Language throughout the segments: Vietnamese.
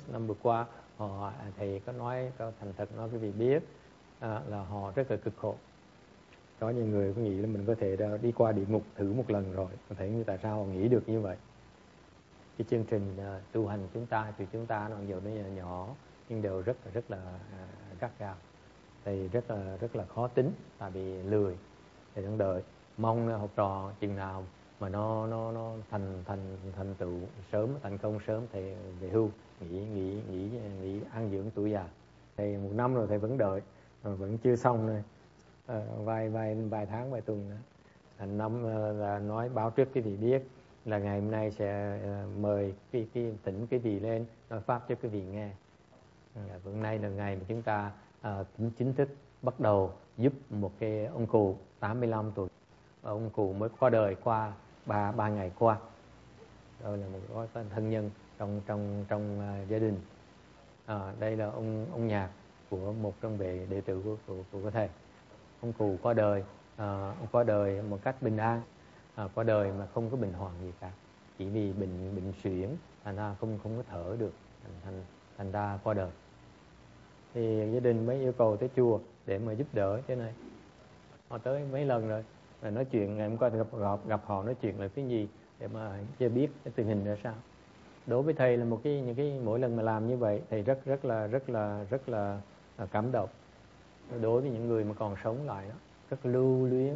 năm vừa qua, thầy có nói, có thành thật nói quý vị biết là họ rất là cực khổ. Có nhiều người có nghĩ là mình có thể đi qua địa ngục thử một lần rồi, có thể như tại sao họ nghĩ được như vậy. Cái chương trình tu hành chúng ta thì chúng ta nó dù nó nhỏ nhưng đều rất là gắt gao. Thầy rất là khó tính, tại vì lười. Thầy đang đợi mong học trò chừng nào mà nó thành tựu sớm, thành công sớm thì về hưu, nghỉ an dưỡng tuổi già. Thầy 1 năm rồi thầy vẫn đợi, vẫn chưa xong này. Vài tháng vài tuần nữa. Thành năm là nói báo trước cái vị biết là ngày hôm nay sẽ mời thỉnh cái vị lên nói pháp cho cái vị nghe. Hôm nay là ngày mà chúng ta chính thức bắt đầu giúp một cái ông cụ 85 tuổi. Ông cụ mới qua đời qua 3 ngày qua. Đây là một cái thân nhân trong gia đình. Đây là ông Nhạc của một trong vị đệ tử của thầy. Ông cụ qua đời, ông qua đời một cách bình an, qua đời mà không có bệnh hoạn gì cả, chỉ vì bệnh suyễn, thành ra không có thở được, thành ra qua đời. Thì gia đình mới yêu cầu tới chùa để mà giúp đỡ cái này. Họ tới mấy lần rồi, nói chuyện ngày hôm qua gặp họ nói chuyện là cái gì để mà chưa biết cái tình hình ra sao. Đối với thầy là những cái mỗi lần mà làm như vậy, thầy rất là cảm động. Đối với những người mà còn sống lại đó, rất lưu luyến,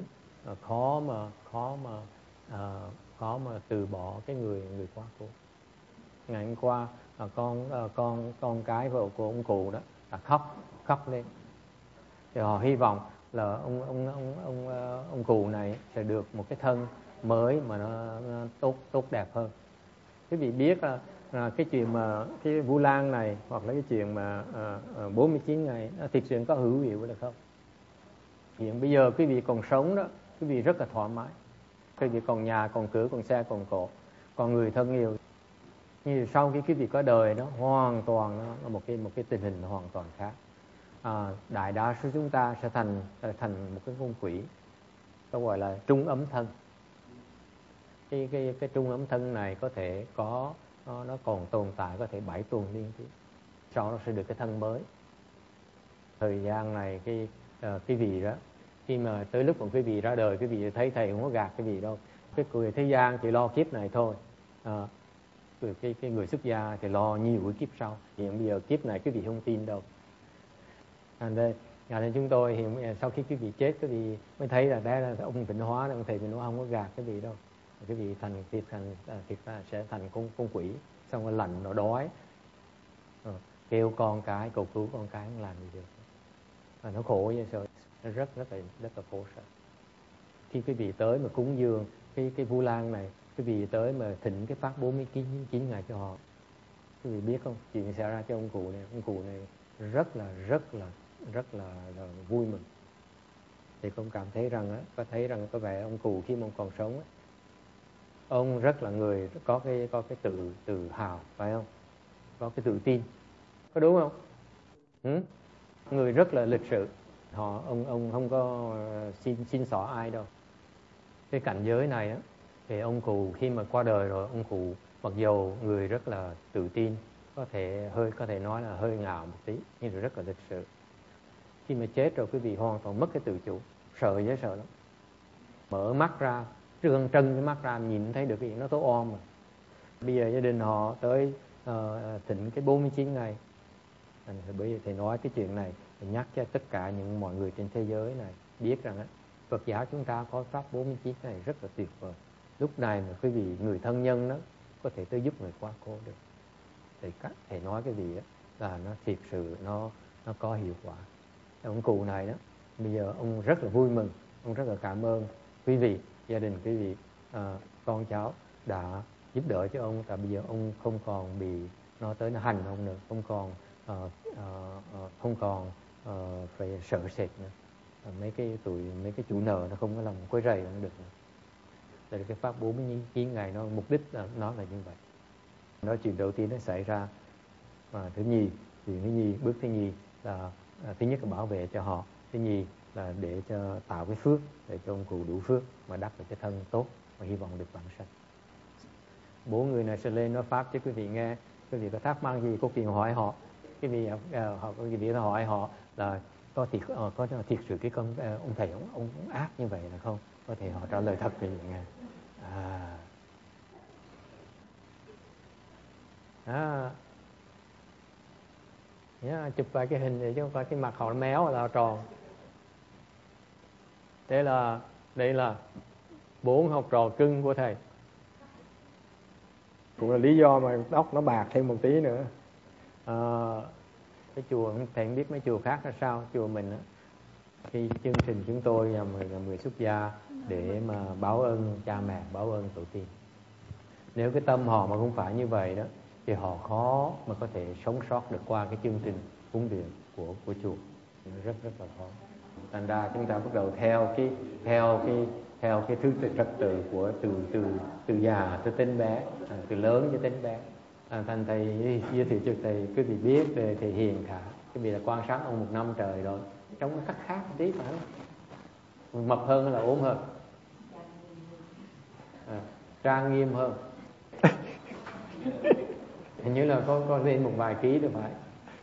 khó mà từ bỏ cái người quá cố. Ngày hôm qua con cái vợ của ông cụ đó là khóc lên. Thì họ hy vọng là ông cụ này sẽ được một cái thân mới mà nó tốt đẹp hơn. Quý vị biết là cái chuyện mà cái Vu Lan này hoặc là cái chuyện mà 49 ngày nó thực sự có hữu hiệu được không? Hiện bây giờ quý vị còn sống đó, quý vị rất là thoải mái. Quý vị còn nhà, còn cửa, còn xe, còn cổ, còn người thân yêu. Nhưng sau khi quý vị có đời đó, hoàn toàn nó là một cái tình hình hoàn toàn khác. Đại đa số chúng ta sẽ thành một cái con quỷ, nó gọi là trung ấm thân. Cái trung ấm thân này có thể có nó còn tồn tại có thể 7 tuần liên tiếp, sau nó sẽ được cái thân mới. Thời gian này cái vị đó, khi mà tới lúc mà quý vị ra đời, quý vị thấy thầy không có gạt cái vị đâu. Cái người thế gian chỉ lo kiếp này thôi, cái người xuất gia thì lo nhiều cái kiếp sau. Hiện bây giờ kiếp này quý vị không tin đâu. Nên chúng tôi hiện sau khi quý vị chết, quý vị mới thấy là đây là ông Vĩnh Hóa, ông thầy Vĩnh Hóa không có gạt cái vị đâu. Cái vị thiệt ra sẽ thành con quỷ, xong rồi lạnh nó đói, kêu con cái cầu cứu con cái không làm gì được. Nó khổ vậy rồi, nó rất là khổ sở. Khi quý vị tới mà cúng dường cái Vu Lan này, quý vị tới mà thỉnh cái pháp 49 ngày cho họ, quý vị biết không, chuyện xảy ra cho ông cụ này. Ông cụ này rất là vui mừng. Thì con cảm thấy rằng có vẻ ông cụ khi mà ông còn sống, ông rất là người có cái tự hào, phải không? Có cái tự tin, có đúng không? Người rất là lịch sự. Ông không có xin xỏ ai đâu. Cái cảnh giới này á, thì ông cụ khi mà qua đời rồi, ông cụ mặc dù người rất là tự tin, có thể nói là hơi ngạo một tí, nhưng rồi rất là lịch sự. Khi mà chết rồi, quý vị hoàn toàn mất cái tự chủ, sợ lắm. Mở mắt ra, trân cái mắt ra, nhìn thấy được cái gì nó tối om rồi. Bây giờ gia đình họ tới thỉnh cái 49 ngày. Bây giờ thầy nói cái chuyện này, thầy nhắc cho tất cả những mọi người trên thế giới này biết rằng Phật giáo chúng ta có pháp 49 ngày rất là tuyệt vời. Lúc này mà quý vị người thân nhân đó có thể tới giúp người quá cố được. Thầy nói cái gì đó là nó thiệt sự nó có hiệu quả. Ông cụ này đó, bây giờ ông rất là vui mừng, ông rất là cảm ơn quý vị, gia đình quý vị, con cháu đã giúp đỡ cho ông. Tại bây giờ ông không còn bị nó tới nó hành ông nữa, không còn phải sợ sệt nữa. Mấy cái chủ nợ nó không có làm quấy rầy nó được nữa. Tại cái pháp 49 ngày nó mục đích là nó là như vậy. Đó chuyện đầu tiên nó xảy ra. Và bước thứ nhì là thứ nhất là bảo vệ cho họ, thứ nhì là để cho tạo cái phước, để cho ông cụ đủ phước mà đắc được cái thân tốt và hy vọng được vãng sanh. 4 người này sẽ lên nói pháp cho quý vị nghe. Quý vị có thắc mắc gì có quyền hỏi họ. Quý vị hỏi họ là có thiệt sự cái con ông thầy ông ác như vậy là không, có thể họ trả lời thật về nghe. Chụp vài cái hình để cho coi cái mặt họ méo là tròn. Đây là 4 học trò cưng của thầy. Cũng là lý do mà tóc nó bạc thêm một tí nữa. Cái chùa thầy không biết mấy chùa khác là sao, chùa mình á, cái chương trình chúng tôi là người xuất gia để mà báo ơn cha mẹ, báo ơn tổ tiên. Nếu cái tâm họ mà không phải như vậy đó thì họ khó mà có thể sống sót được qua cái chương trình cúng dường của chùa, rất là khó. Thành ra chúng ta bắt đầu theo cái thứ trật tự của từ già tới đến bé, từ lớn cho đến bé. Thành thầy giới thiệu cho thầy, quý vị biết về thầy Hiền Khả, quý vị là quan sát ông 1 năm trời rồi, trông nó khác một tí phải không? Mập hơn hay là ốm hơn? Trang nghiêm hơn. Hình như là có lên một vài ký được phải.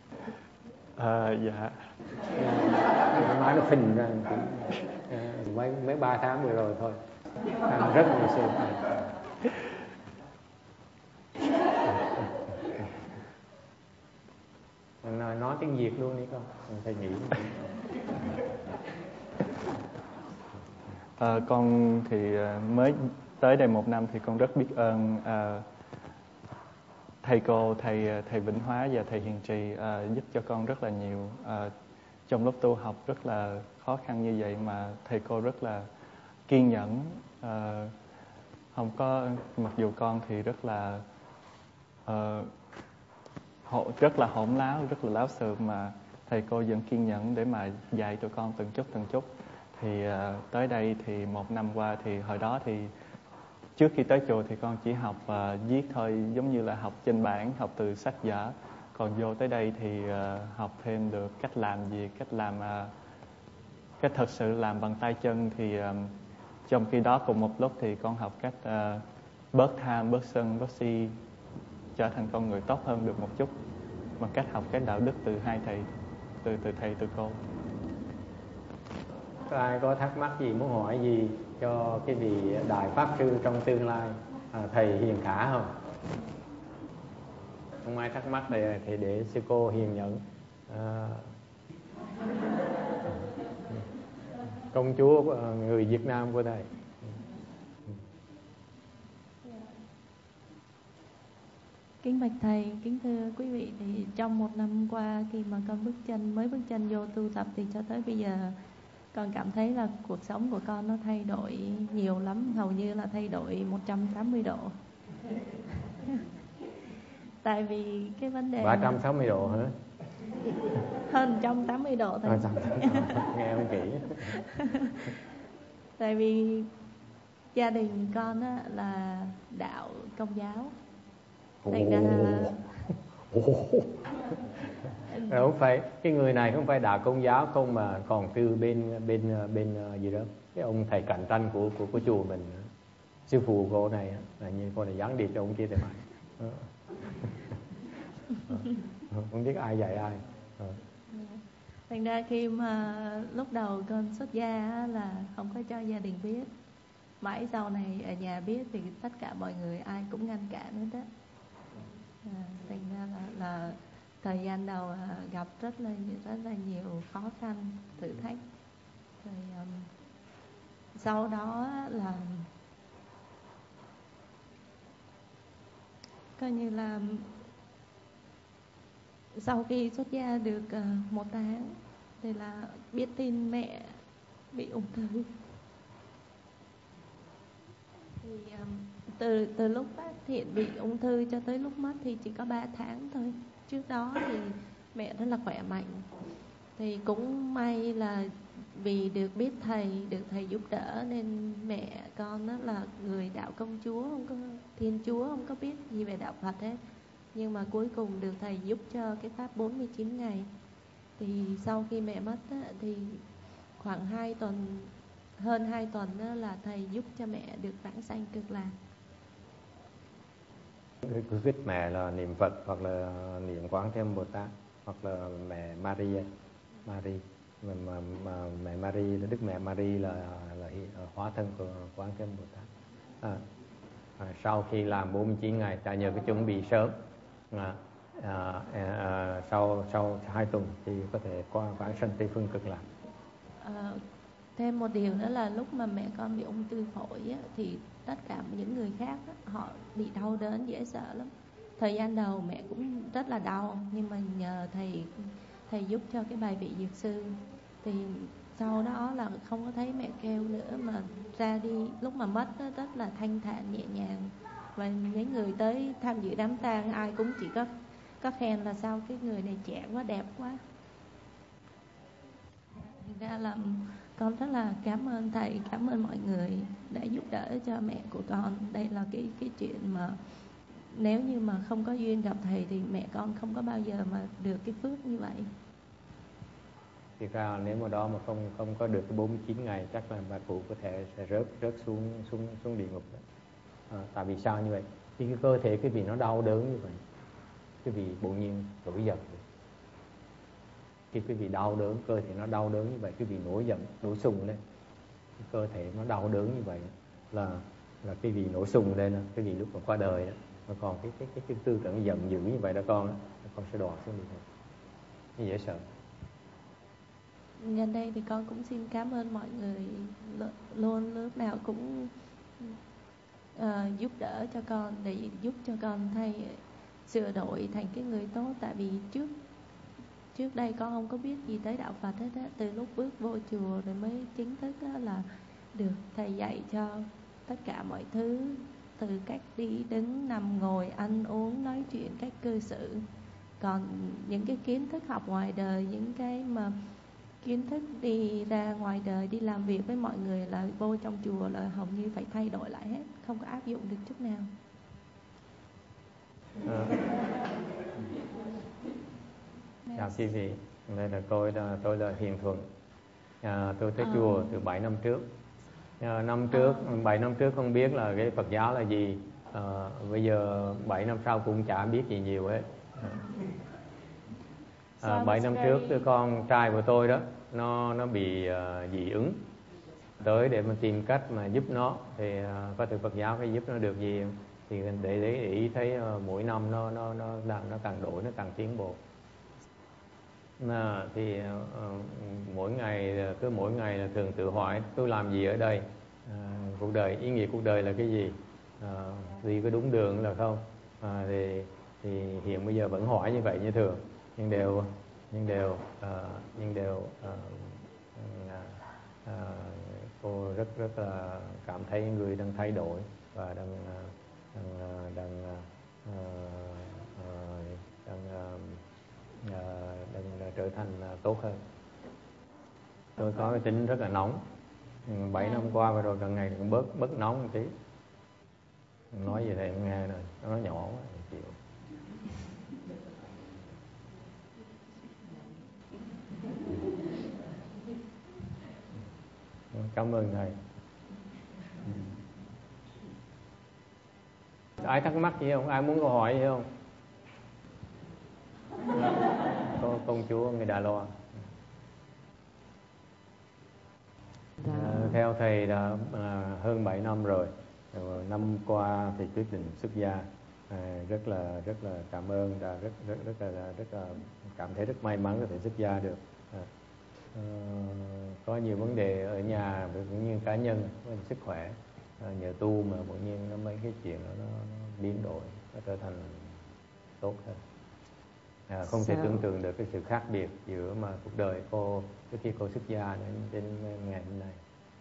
Dạ. Má nó phình ra mấy 3 tháng vừa rồi thôi, rất là sâu. Nói tiếng Việt luôn đi con, thầy nghĩ. Con thì mới tới đây 1 năm thì con rất biết ơn thầy cô, thầy Vĩnh Hóa và thầy Hiền Trì giúp cho con rất là nhiều. Trong lúc tu học rất là khó khăn như vậy mà thầy cô rất là kiên nhẫn. Không có, mặc dù con thì rất là hỗn láo, rất là láo xược, mà thầy cô vẫn kiên nhẫn để mà dạy tụi con từng chút. Thì tới đây thì 1 năm qua thì hồi đó thì trước khi tới chùa thì con chỉ học viết thôi, giống như là học trên bảng, học từ sách vở. Còn vô tới đây thì học thêm được cách làm việc, cách thật sự làm bằng tay chân. Thì trong khi đó cùng một lúc thì con học cách bớt tham, bớt sân, bớt si, trở thành con người tốt hơn được một chút, bằng cách học cái đạo đức từ hai thầy, từ thầy từ cô. Có ai có thắc mắc gì, muốn hỏi gì cho cái vị đại pháp sư trong tương lai, thầy Hiền Khả không? Không ai thắc mắc thì để sư cô Hiền nhận. Công chúa người Việt Nam của thầy. Kính bạch thầy, kính thưa quý vị, thì trong 1 năm qua khi mà con mới bước chân vô tu tập thì cho tới bây giờ con cảm thấy là cuộc sống của con nó thay đổi nhiều lắm, hầu như là thay đổi 180 độ. Tại vì cái vấn đề 360 độ hả? Hơn 180 độ thôi. Nghe em kỹ. Tại vì gia đình con á, là đạo Công giáo. Thành ra là không phải, cái người này không phải đạo Công giáo không, mà còn từ bên gì đó, cái ông thầy cạnh tranh của chùa mình, sư phụ cô này là như cô này gián điệp cho ông kia thì phải. Không biết ai dạy ai. Thành ra khi mà lúc đầu con xuất gia là không có cho gia đình biết, mãi sau này ở nhà biết thì tất cả mọi người ai cũng ngăn cản hết á. Thành ra là thời gian đầu gặp rất là nhiều khó khăn, thử thách. Rồi sau đó là coi như là sau khi xuất gia được 1 tháng thì là biết tin mẹ bị ung thư. Thì từ lúc phát hiện bị ung thư cho tới lúc mất thì chỉ có 3 tháng thôi. Trước đó thì mẹ rất là khỏe mạnh. Thì cũng may là vì được biết thầy, được thầy giúp đỡ nên mẹ con đó là người đạo Công Chúa, không có Thiên Chúa, không có biết gì về đạo Phật hết. Nhưng mà cuối cùng được thầy giúp cho cái pháp 49 ngày. Thì sau khi mẹ mất á, thì khoảng 2 tuần, hơn 2 tuần đó là thầy giúp cho mẹ được vãng sanh cực lạc. Cứ khích mẹ là niệm Phật hoặc là niệm Quán Thế Âm Bồ Tát hoặc là mẹ Maria, mẹ Maria là Đức Mẹ Maria là hóa thân của Quán Thế Âm Bồ Tát. Sau khi làm 49 ngày, ta nhờ cái chuẩn bị sớm, sau 2 tuần thì có thể qua vãng sanh Tây Phương Cực Lạc. Thêm một điều nữa là lúc mà mẹ con bị ung thư phổi á, thì tất cả những người khác á, họ bị đau đớn dễ sợ lắm. Thời gian đầu mẹ cũng rất là đau, nhưng mà nhờ thầy giúp cho cái bài vị Dược Sư thì sau đó là không có thấy mẹ kêu nữa, mà ra đi lúc mà mất đó, rất là thanh thản nhẹ nhàng. Và những người tới tham dự đám tang ai cũng chỉ có khen là sao cái người này trẻ quá, đẹp quá. Thành ra là con rất là cảm ơn thầy, cảm ơn mọi người đã giúp đỡ cho mẹ của con. Đây là cái chuyện mà nếu như mà không có duyên gặp thầy thì mẹ con không có bao giờ mà được cái phước như vậy. Thì ra nếu mà đó mà không có được cái 49 ngày chắc là bà cụ có thể sẽ rớt xuống địa ngục đó. Tại vì sao như vậy? Vì cái cơ thể cái vị nó đau đớn như vậy, cái vị bỗng nhiên nổi giận. Khi cái vị đau đớn, cơ thể nó đau đớn như vậy, cái vị nổi giận, nổi sùng lên, cái cơ thể nó đau đớn như vậy là cái vị nổi sùng lên, cái vị lúc mà qua đời đó, mà còn cái tư tưởng giận dữ như vậy đó con sẽ đọa xuống địa ngục. Nó dễ sợ. Nhân đây thì con cũng xin cảm ơn mọi người luôn lúc nào cũng giúp đỡ cho con, để giúp cho con sửa đổi thành cái người tốt. Tại vì trước đây con không có biết gì tới đạo Phật hết á. Từ lúc bước vô chùa rồi mới chính thức là được thầy dạy cho tất cả mọi thứ, từ cách đi đứng nằm ngồi ăn uống nói chuyện, cách cư xử. Còn những cái kiến thức học ngoài đời, những cái mà kiến thức đi ra ngoài đời đi làm việc với mọi người là vô trong chùa là hầu như phải thay đổi lại hết, không có áp dụng được chút nào. Chào quý vị, đây là tôi là Hiền Thuận. Tôi tới chùa từ 7 năm trước. 7 năm trước không biết là cái Phật giáo là gì. Bây giờ 7 năm sau cũng chả biết gì nhiều hết. 7 năm trước con trai của tôi đó nó bị dị ứng, tới để mà tìm cách mà giúp nó thì có từ Phật giáo phải giúp nó được gì, thì để ý thấy mỗi năm nó càng đổi, nó càng tiến bộ. Thì mỗi ngày là thường tự hỏi tôi làm gì ở đây, cuộc đời, ý nghĩa cuộc đời là cái gì, đi có đúng đường là không. Thì hiện bây giờ vẫn hỏi như vậy như thường, nhưng đều cô rất là cảm thấy người đang thay đổi và đang trở thành tốt hơn. Tôi có cái tính rất là nóng, 7 năm qua và rồi càng ngày càng bớt nóng một tí. Nói gì thầy em nghe rồi, nó nhỏ quá chịu. Cảm ơn thầy. Ai thắc mắc gì không? Ai muốn câu hỏi gì không? Công chúa người Đà Loan. Theo thầy đã hơn 7 năm rồi. Năm qua thì quyết định xuất gia. Rất là cảm ơn, rất là cảm thấy rất may mắn có thể xuất gia được. Có nhiều vấn đề ở nhà cũng như cá nhân, sức khỏe, nhờ tu mà bỗng nhiên mấy cái chuyện nó biến đổi, nó trở thành tốt hơn. Không thể tưởng tượng được cái sự khác biệt giữa mà cuộc đời cô trước khi cô xuất gia đến ngày hôm nay.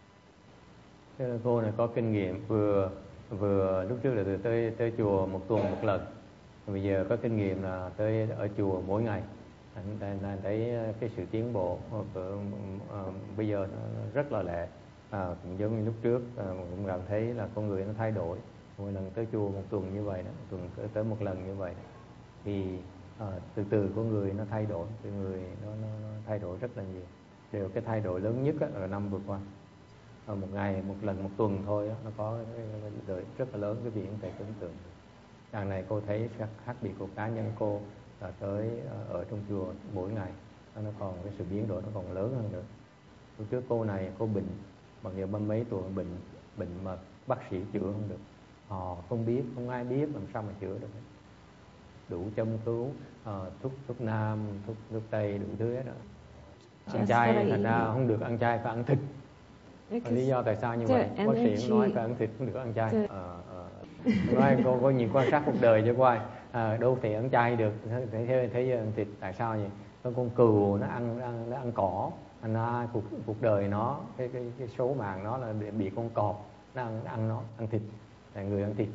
Cô này có kinh nghiệm vừa lúc trước là tới chùa một tuần một lần, bây giờ có kinh nghiệm là tới ở chùa mỗi ngày. Anh thấy cái sự tiến bộ bây giờ nó rất là lẹ, cũng giống như lúc trước, cũng cảm thấy là con người nó thay đổi. Mỗi lần tới chùa một tuần như vậy đó, một tuần tới một lần như vậy đó, thì từ từ con người nó thay đổi, từ người nó thay đổi rất là nhiều. Điều cái thay đổi lớn nhất là năm vừa qua, một ngày một lần một tuần thôi đó, nó có cái đời rất là lớn, cái việc không thể tưởng tượng. Đằng này cô thấy khác biệt của cá nhân cô là tới ở trong chùa mỗi ngày nó còn cái sự biến đổi nó còn lớn hơn nữa. Lúc trước cô này cô bệnh, bằng giờ 30 mấy tuổi bệnh mà bác sĩ chữa không được, họ không biết, không ai biết làm sao mà chữa được, đủ châm cứu, thuốc nam, thuốc tây, đủ thứ hết đó. Ăn chay thành ra không được ăn chay, phải ăn thịt. Lý do tại sao như vậy? Bác sĩ cũng nói phải ăn thịt, không được ăn chay. Nói cô có nhiều quan sát cuộc đời cho coi, đâu thể ăn chay được, thấy ăn thịt. Tại sao vậy? Con cừu nó ăn cỏ, thành ra cuộc đời nó cái số mạng nó là bị con cọp nó ăn thịt. Người ăn thịt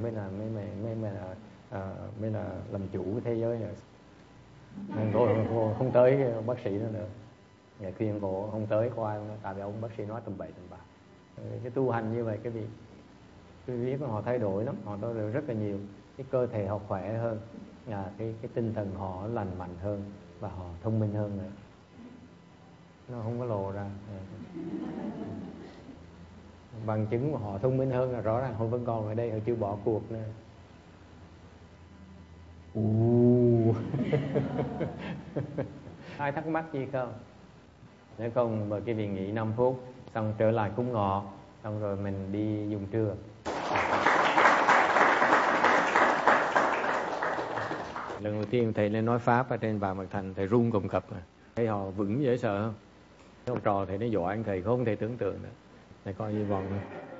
mới là làm chủ cái thế giới này. Cô không tới bác sĩ nữa. Ngày khuyên cô không tới coi, tại vì ông bác sĩ nói tầm bậy tầm bạ. Cái tu hành như vậy, cái việc họ thay đổi lắm, họ thay đổi rất là nhiều. Cái cơ thể họ khỏe hơn, cái tinh thần họ lành mạnh hơn và họ thông minh hơn nữa. Nó không có lộ ra. Bằng chứng mà họ thông minh hơn là rõ ràng họ vẫn còn ở đây, họ chưa bỏ cuộc nữa. Ai thắc mắc gì không? Nếu không mời cái vị nghỉ 5 phút, xong trở lại cúng ngọ, xong rồi mình đi dùng trưa. Lần đầu tiên thầy lên nói pháp ở trên Bà Mật Thành, thầy run cầm cập, thấy họ vững dễ sợ không? Cái ông trò thầy nó giỏi anh thầy không thể tưởng tượng nữa. Thầy coi như vòng